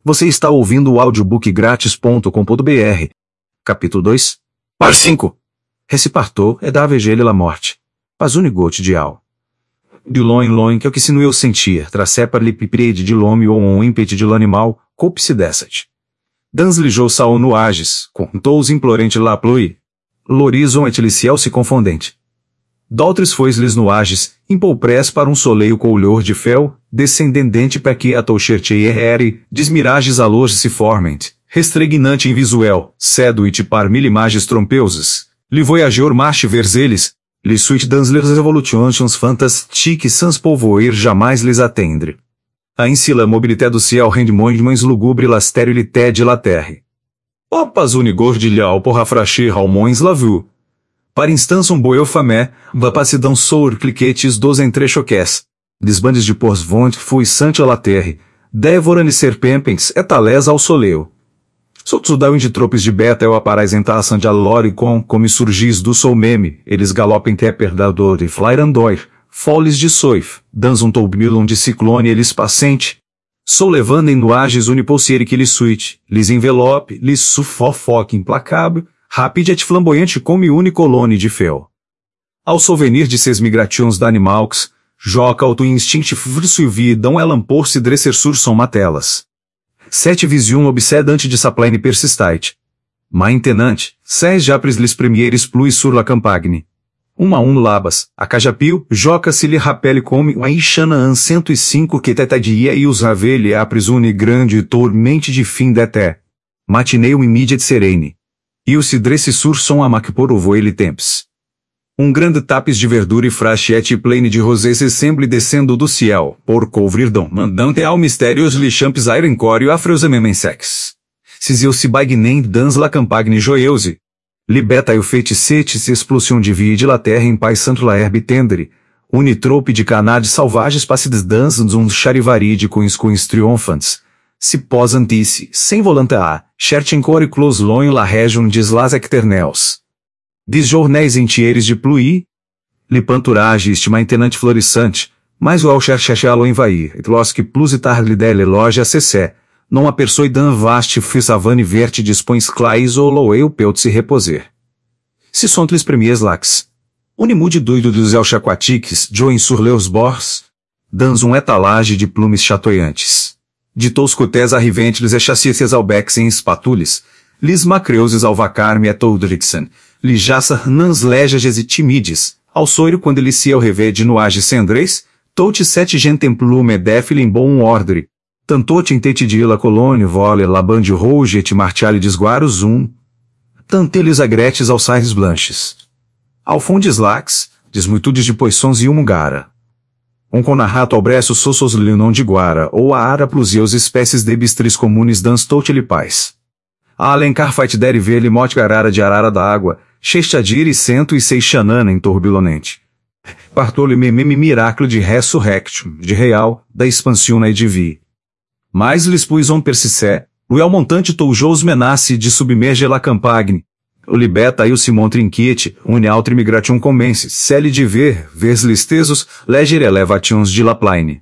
Você está ouvindo o audiobookgratis.com.br. Capítulo 2. Par 5. Recipartou é da AVG la morte. Pasunigot de al. De loin que é o que se eu sentir, tracépar li piprede de lome ou um ímpete de l'animal, coupe-se dessat. Dans lijou saul no agis, contou-os implorente la plui. L'horizon et liciel se confondente. D'altres fois-lhes no agis, impolprés para um soleio coulhor de fel, descendendente per que atouchertei ere, desmirages alores se forment, restregnante invisuel, seduit par mil images trompeuses, li voyageur marche vers eles, li suit dans les revolutions fantastiques sans pouvoir jamais les attendre. Ainsi la mobilité do ciel rend moins lugubre la stérilité de la terre. Opas unigor de lial pour rafraîchir au moins la vue. Par instance boeu famé, va passidão sour cliquetes dos entrechoques. Desbandes de pors vont fui sante a la terre, devorane serpempens et talés ao soleu. Sotsudau de tropes de beta eu aparaisentation de alori como surgis do sol meme, eles galopem teperdador e flairandoir, foles de soif, dans um toubilon de ciclone eles passente. Sou levanem nuages unipulsiere que lhes suite, lhes envelope, lhes sufofoque implacável, rápide et flamboyante como unicolone de fel. Ao souvenir de ses migrations d'animaux, joca auto instinct suividão elam por-se dresser sur son matelas. Sete vision obsedante de sa plaine persistait. Maintenante, seis japres lis premieres pluis sur la campagne. A labas, a cajapio, joca se lhe rappele come a Ixana an 105 que tetadia e os avele apres une grande tormente de fim d'été. Matineu immediate serene. E o cidresse sur son amac por ovo ele temps. Grande tapis de verdura e frachete plaine de rosé se semble descendo do ciel, por couvrirdão mandante ao mistérios li champs airencorio afreusamemmensex. Ciseu se bagnem dans la campagne joyeuse. Libeta eu feticete se explosion de vie de la terre em paz santo la herbe tendre, unitrope de canades salvages passides dans un charivari de coins triomphants, se posantice, sem volanta a, cherchencor clos loin la region dis las ecternels. Dis jornéis entieres de pluie, li panturage este maintenante florissante, mas o ao cherchechalo envair, et losque plus itar li dele loja cessé, non aperçoe dan vaste fisavane verte dispões clais ou loeu peut se reposer. Se sont les premiers lacs. Unimude doido dos elchaquatiques, joem sur leus bors, dans etalage de plumes chatoyantes. De toscotés arriventes e chassícias albex em espatules, lis macreuses ao vacarme et oudrixen, li jaça nans lejages e timides, ao soiro quando ele se revede no age cendreis, tout sete gentem plume defile em bom ordre, tantote intete la colônia vole la bande rouge et martiale desguaros tanteles agretes aos saires blanches. Ao fondes lacs, desmuitudes de poissons e mugara. Conarrato ao breço sossos linon de guara, ou a ara pluseus espécies de bistris comunes dans tout le pais. A alencar fait deriver li mote garara de arara da água, chestadir e cento e seis xanana em turbilonente. Partou-lhe meme miraculo de resurrection, de real, da expansiona e de vi. Mais lhes puis on persissé, o el montante toujous menace de submerge la campagne. O libeta e o simon trinquete, une altre migration comense, celle de ver, vers listesos, leger elevations de la plaine.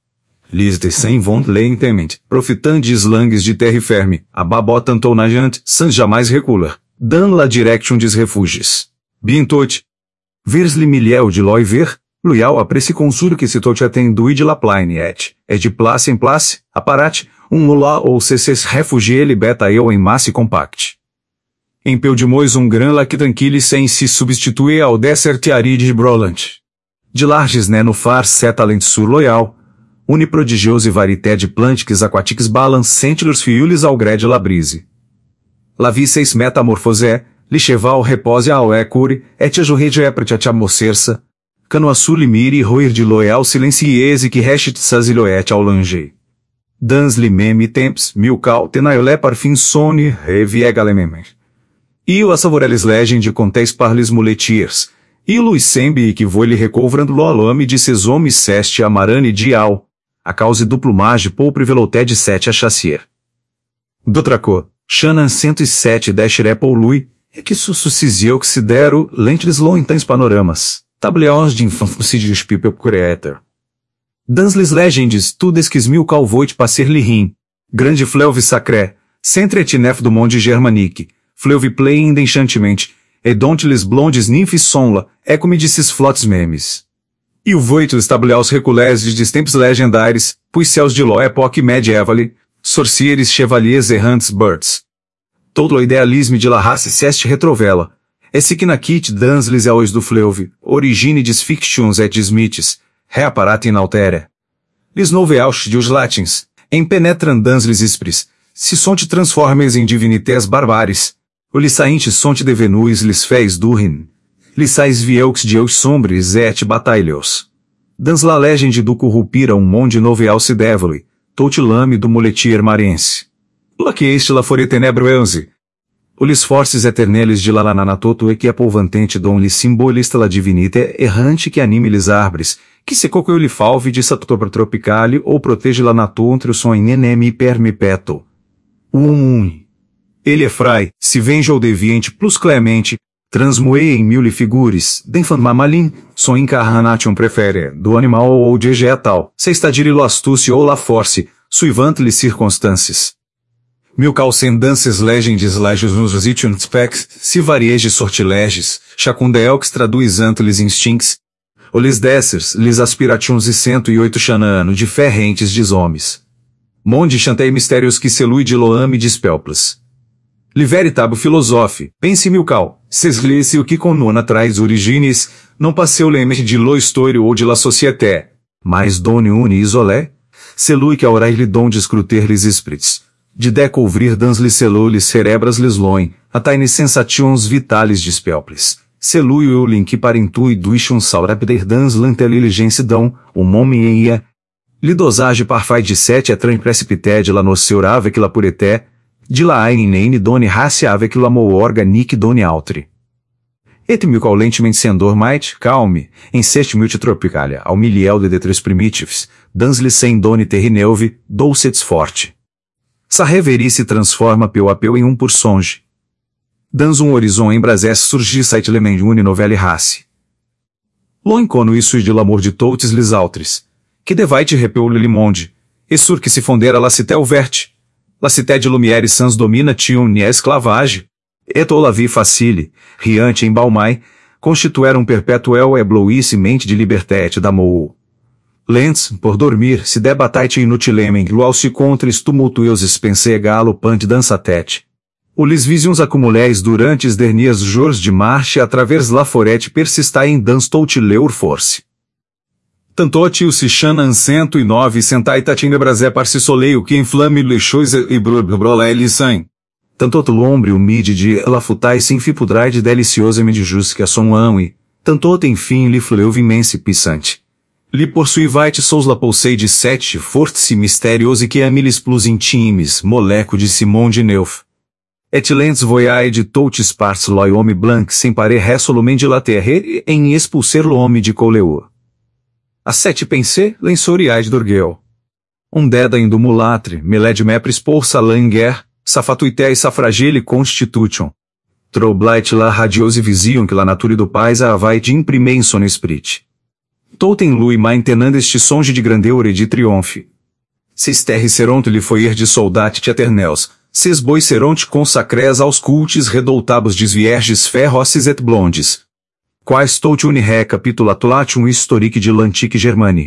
Lis de sem vont lentement, profitandis langues de terre ferme, a babotantou najant, sans jamais recula, dan la direction des refuges. Bintot. Vers li milieu de loi ver, Luyal apresse consuro que se tot attendui de la plaine et de place em place, apparat, lula ou cesses refugie libeta eu em masse compact. Em peu de mois gran lac tranquille sem se substitue ao desert aride de Broland. De larges né no far setalent sur loyal, uniprodigioso e varité de plantiques aquatiques balancente leurs fiules ao gré de la brise. La vie seis metamorphosé, li cheval repose ao ecure, et a jorre de epret a mocerça, cano azul mire roir de loyal silenciese que restit saziloet ao langer. Dans li meme temps, milcal tenaiolé parfim sone, reviegalemem. E o assavorelles legend conteis parles muletiers, e Luis sembi que voi lhe recouvrando lo alame de ses hommes seste amarane dial, a cause do plumage poupre veloté de sete a chassier. Dotraco, Shannon 107 deshere pou lui, e que sussusisio que se deram lentes lointães panoramas. Tableaus de infanticídios people creator. Dans les legendes, tudes que mil calvoit passer li rim. Grande fleuve sacré, centre et nef du monde germanique, fleuve plein d'enchantiment, et dont les blondes nymphes sont là, é como disses flottes memes. E o voito estabeleu os reculés de tempos legendaires, puis céus de lo époque medievale, sorcières chevaliers errantes birds. Todo o idealisme de la race s'est retrovela. É ce qui naquit dans les eaux do fleuve, origine des fictions et des mythes, reaparat in altere. Les nouveaux dios latins, em penetrant dans les esprits, se sont transformes em divinités barbares. O lisaint sont devenus les fées d'Urin. Lisais vieux dieux sombres et batalhos. Dans la legende do corrupira monde nouveau se devole, tout lame do muletier mariense. La que este la fore tenebroense. O lis forces éternelles de la nanatoto e que apolvantente dom li simbolista la divinité errante que anime les arbres, que se coco li falve de satobra tropicale ou protege la natur entre o son enemi permipeto. Ele é frai, se venge ou deviente plus clemente, transmoe em mil figures, d'enfant mamalin, son incarnation prefere, do animal ou de vegetal, se estadire lo astúcia ou la force, suivant les circonstances. Mil calcendances legendes lages nos itium specs, se varieges sortileges, chacundeelx traduisant les instincts, ou les dessers, les aspirations e 108 chanano de ferrentes des homens. Monde chantei mistérios que selui de loame dispelplas. Li veritabo philosophe, pense milcal, se o que conona traz origines, não passeu leme de lo histório ou de la société, mas done uni isolé, selui que aurai li don de escruter les esprits, de découvrir dans les cellules cerebras les loin, ataine sensations vitales dispelplas, selui o link parentui duichum saurabder dans l'intelligence dão, o momie ia, li dosage parfait de 7 etran precipité de la noceur avec la pureté, de la aine done race avec l'amour organique done altre. Et milcal lentement sendor might, calme, em 7 multitropicalia, ao miliel de tres primitives, dans les sem done terrineuve, doucets forte. Sa reverie se transforma peu a peu em por songe. Dans horizon em brasés surgit sait lement une novelle race. Lo incono isso de l'amour de toutes les autres, que devait repeu le monde, et sur que se fondera la cité ouverte. La cité de lumière sans domination ni esclavage, et la vie facile, riante em balmai, constitueram perpétuel éblouissement de liberté et d'amour. Lents, por dormir, se debatait inutilement lo se contres tumultueuses pensées galopante dansatet. O les visions accumuléis durant les derniers jours de marche à travers la forêt persistai dans toute leur force. Tantote o se chana 109 sentai tatine brasé par se soleil que inflame les choses e brolé les sain. Tantote l'ombre humide de la futai sem fipudrai de deliciosamente jusque a son ame, tantote enfim li fleuve immense pissante. Li poursuivait sous la pulsei de 7 forte mystériose que amilis plus intimes, moleco de Simon de Neuf. Et lents voyai de toutes parts l'homme blanc sem pare resolument de la terre em expulser l'homme de Coleur. A 7 pensées, l'ensoriais d'orgueil. Deda indo mulâtre, meled mepris por sa languer, sa fatuité e sa fragile constitution. Troublait la radiose vision que la nature do pais a avai de imprimer em son esprit. Touten lui maintenant este songe de grandeur e de triomphe. Ses terres seront lhe foyer de soldat éternels, ses bois seront consacrés aos cultes redoutabos des vierges féroces et blondes. Quais tout une recapitulation historique de l'antique Germanie.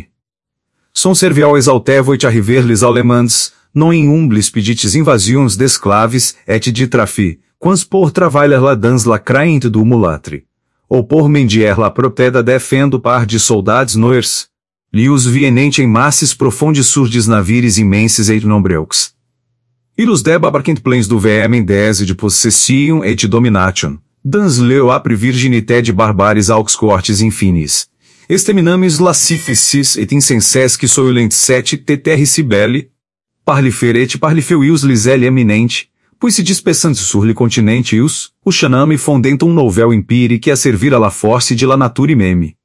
Son servial exaltevoit arriver les allemands, non in humbles pedites invasions d'esclaves et de trafic, quans por travailler la dans la crainte do mulâtre. Ou por mendier la proteda defendo par de soldats noirs. Lius vienente em masses profondes sur des navires immenses et nombreux. Ilus debabarquent plens do VM10 de possession et de domination. Dans leu apre virginité de barbares aux cortes infinis. Exterminamis lascificis et insensés que soulent 7 teterri sibeli. Parli feret parli feuius lisele eminente, puis se dispersant sur le continente ius, o chaname fondentum nouvel empire que a servir a la force de la nature meme.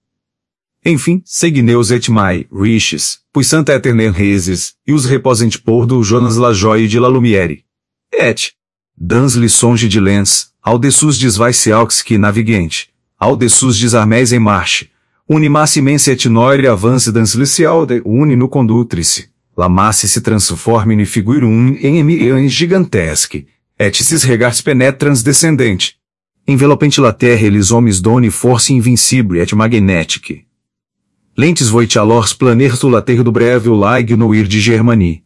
Enfim, segneus et mai, riches, puis santa eternel reses, e os reposent por do Jonas la joie de la lumière. Et, dans le songe de lens, ao dessus des vaisseaux que naviguente, ao dessus des armées em marche, unimasse immense et noire avance dans le ciel de uni no condutrice. La masse se transforme in figurum em emians gigantesque, et sis regards penetrans descendente. Envelopente la terre eles hommes doni force invincible et magnetique. Lentes voit alors planer sur la terre do breve o laig no ir de Germanie.